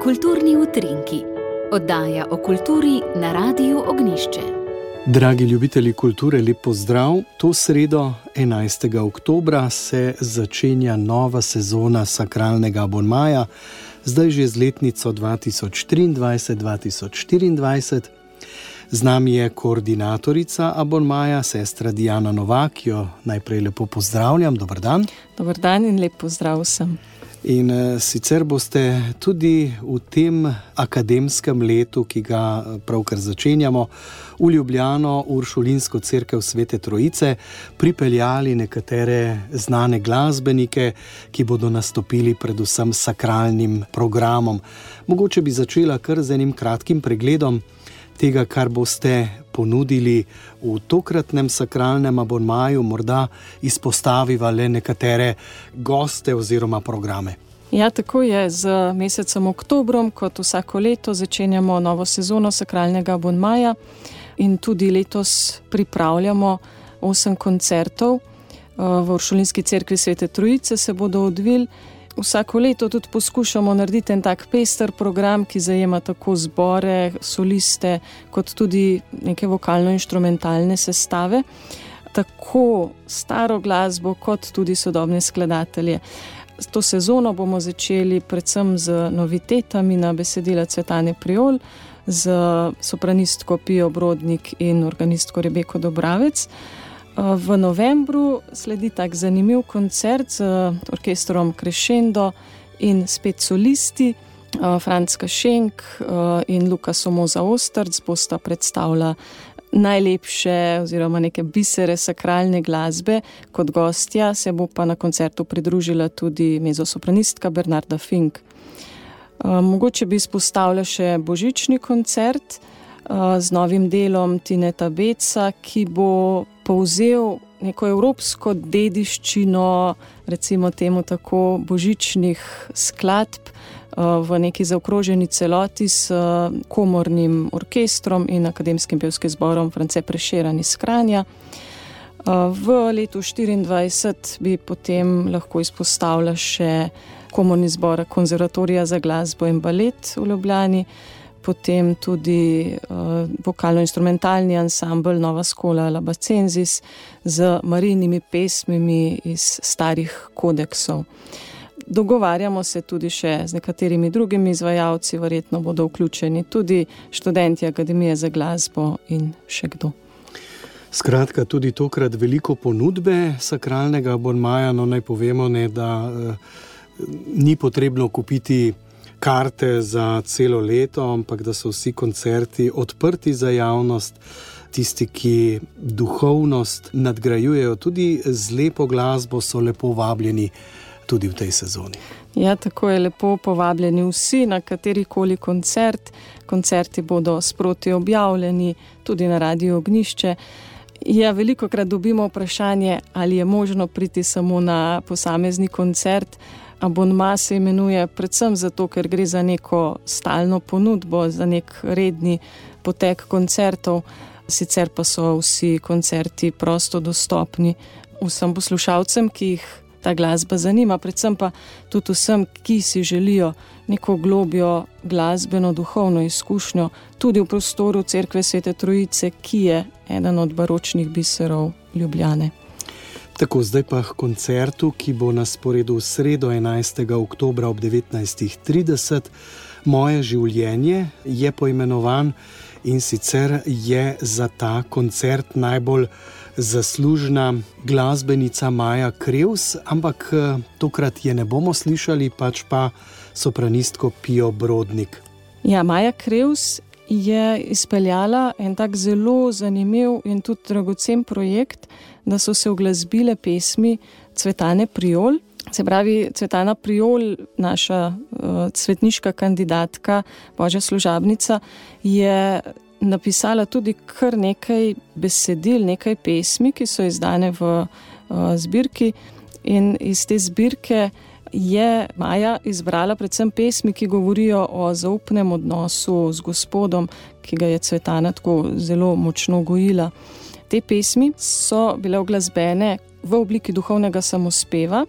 Kulturni utrinki, oddaja o kulturi na Radiu Ognjišče. Dragi ljubitelji kulture, lep pozdrav. To sredo, 11. oktobra, se začenja nova sezona sakralnega abonmaja, zdaj že z letnico 2023-2024. Z nami je koordinatorica abonmaja, sestra Diana Novak, ki jo najprej lepo pozdravljam. Dober dan. Dober dan in lep pozdrav vsem. In sicer boste tudi v tem akademskem letu, ki ga pravkar začenjamo, v Ljubljano, Uršulinsko cerkev Svete Trojice, pripeljali nekatere znane glasbenike, ki bodo nastopili predvsem s sakralnim programom. Mogoče bi začela kar z enim kratkim pregledom tega, kar boste ponudili v tokratnem sakralnem abonmaju, morda izpostaviva le nekatere goste oziroma programe. Ja, tako je. Z mesecem oktobrom, kot vsako leto, začenjamo novo sezono sakralnega abonmaja in tudi letos pripravljamo 8 koncertov. V Uršulinski cerkvi Svete Trojice se bodo odvili. Vsako leto tudi poskušamo narediti en tak pester program, ki zajema tako zbore, soliste, kot tudi neke vokalno-inštrumentalne sestave, tako staro glasbo, kot tudi sodobne skladatelje. To sezono bomo začeli predvsem z novitetami na besedila Cvetane Priol, z sopranistko Pijo Brodnik in organistko Rebeko Dobravec. V novembru sledi tak zanimiv koncert z orkestrom Crescendo in spet solisti. Franc Kašenk in Luka Somoza Ostrc bosta predstavila najlepše oziroma neke bisere sakralne glasbe. Kot gostja se bo pa na koncertu pridružila tudi mezzosopranistka Bernarda Fink. Mogoče bi izpostavila še božični koncert z novim delom Tineta Beca, ki bo povzel neko evropsko dediščino, recimo temu tako, božičnih skladb v neki zaokroženi celoti s komornim orkestrom in akademskim pevskim zborom France Prešeren iz Kranja. V letu 2024 bi potem lahko izpostavila še komorni zbor Konzervatorija za glasbo in balet v Ljubljani, potem tudi vokalno-instrumentalni ansambl Nova Skola Labacensis z marijinimi pesmimi iz starih kodeksov. Dogovarjamo se tudi še z nekaterimi drugimi izvajalci, verjetno bodo vključeni tudi študenti Akademije za glasbo in še kdo. Skratka, tudi tokrat veliko ponudbe sakralnega abonmaja, no naj povemo, da ni potrebno kupiti karte za celo leto, ampak da so vsi koncerti odprti za javnost. Tisti, ki duhovnost nadgrajujejo tudi z lepo glasbo, so lepo vabljeni tudi v tej sezoni. Ja, tako je, lepo povabljeni vsi na katerikoli koncert. Koncerti bodo sproti objavljeni tudi na Radiu Ognjišče. Ja, velikokrat dobimo vprašanje, ali je možno priti samo na posamezni koncert. Abonma se imenuje predvsem zato, ker gre za neko stalno ponudbo, za nek redni potek koncertov. Sicer pa so vsi koncerti prosto dostopni vsem poslušalcem, ki jih ta glasba zanima, predvsem pa tudi vsem, ki si želijo neko globjo glasbeno duhovno izkušnjo, tudi v prostoru cerkve Svete Trojice, ki je eden od baročnih biserov Ljubljane. Tako, zdaj pa k koncertu, ki bo na sporedu v sredo 11. oktobra ob 19:30. Moje življenje je poimenovan in sicer je za ta koncert najbolj zaslužna glasbenica Maja Krevs, ampak tokrat je ne bomo slišali, pač pa sopranistko Pijo Brodnik. Ja, Maja Krevs je izpeljala en tak zelo zanimiv in tudi dragocen projekt, da so se uglasbile pesmi Cvetane Priol. Se pravi, Cvetana Priol, naša svetniška kandidatka, božja služabnica, je napisala tudi kar nekaj besedil, nekaj pesmi, ki so izdane v zbirki, in iz te zbirke je Maja izbrala predvsem pesmi, ki govorijo o zaupnem odnosu z Gospodom, ki ga je Cvetana tako zelo močno gojila. Te pesmi so bile uglasbene v obliki duhovnega samospeva,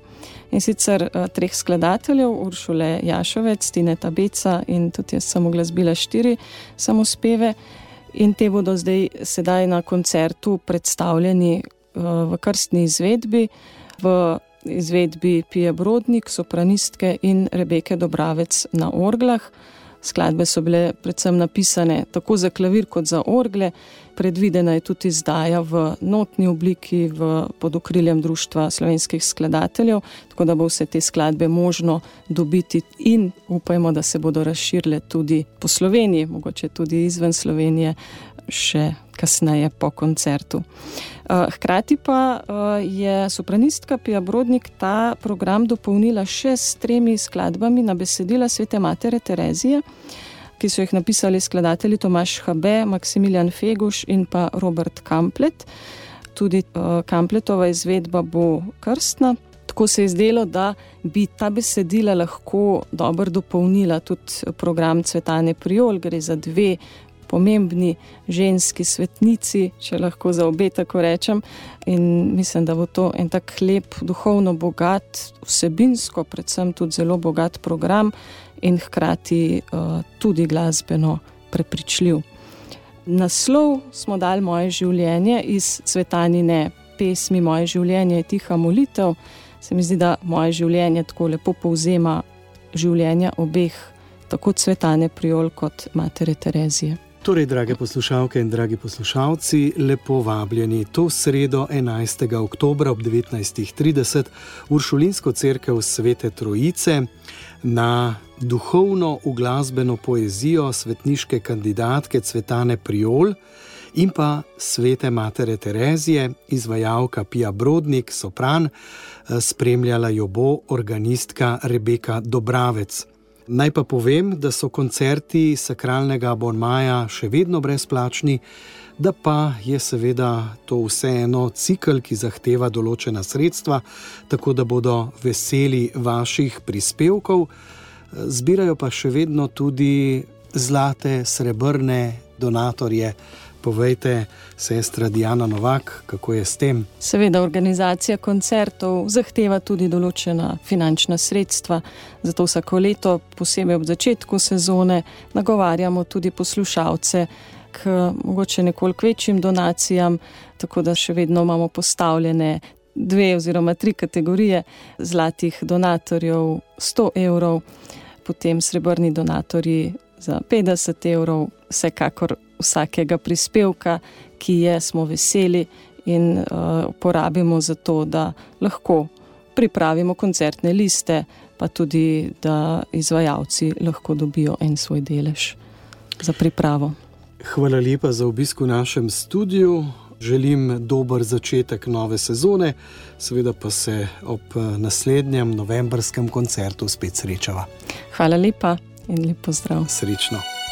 in sicer 3 skladateljev, Uršule Jašovec, Tineta Beca in tudi jaz sem uglasbila 4 samospeve. In te bodo sedaj na koncertu predstavljeni v krstni izvedbi, v izvedbi Pije Brodnik, sopranistke in Rebeke Dobravec na orglah. Skladbe so bile predvsem napisane tako za klavir kot za orgle. Predvidena je tudi izdaja v notni obliki pod okriljem Društva slovenskih skladateljev, tako da bo vse te skladbe možno dobiti in upajmo, da se bodo razširile tudi po Sloveniji, mogoče tudi izven Slovenije še kasneje po koncertu. Hkrati pa je sopranistka Pija Brodnik ta program dopolnila še s 3 skladbami na besedila Svete Matere Terezije, ki so jih napisali skladatelji Tomaž Habe, Maksimilijan Feguš in pa Robert Kamplet. Tudi Kampletova izvedba bo krstna. Tako se je zdelo, da bi ta besedila lahko dobro dopolnila tudi program Cvetane Priol. Gre za 2 pomembni ženski svetnici, če lahko za obe tako rečem. In mislim, da bo to en tak lep, duhovno bogat, vsebinsko, predvsem tudi zelo bogat program in hkrati tudi glasbeno prepričljiv. Naslov smo dali Moje življenje iz Cvetanine pesmi Moje življenje je tiha molitev. Se mi zdi, da Moje življenje tako lepo povzema življenja obeh, tako Cvetane Priol kot Matere Terezije. Torej, drage poslušalke in dragi poslušalci, lepo vabljeni to sredo 11. oktobra ob 19.30 v Uršulinsko cerkev Svete Trojice na duhovno uglasbeno poezijo svetniške kandidatke Cvetane Priol in pa Svete Matere Terezije, izvajalka Pija Brodnik, sopran, spremljala jo bo organistka Rebeka Dobravec. Naj pa povem, da so koncerti sakralnega abonmaja še vedno brezplačni, da pa je seveda to vseeno cikel, ki zahteva določena sredstva, tako da bodo veseli vaših prispevkov. Zbirajo pa še vedno tudi zlate, srebrne donatorje. Povejte, sestra Diana Novak, kako je s tem? Seveda, organizacija koncertov zahteva tudi določena finančna sredstva, zato vsako leto, posebej ob začetku sezone, nagovarjamo tudi poslušalce k mogoče nekoliko večjim donacijam, tako da še vedno imamo postavljene 2 oziroma 3 kategorije zlatih donatorjev 100 evrov, potem srebrni donatorji za 50 evrov, vsekakor vsakega prispevka, ki je, smo veseli in porabimo za to, da lahko pripravimo koncertne liste, pa tudi, da izvajalci lahko dobijo en svoj delež za pripravo. Hvala lepa za obisk v našem studiu. Želim dober začetek nove sezone, seveda pa se ob naslednjem novembrskem koncertu spet srečava. Hvala lepa in lep pozdrav. Srečno.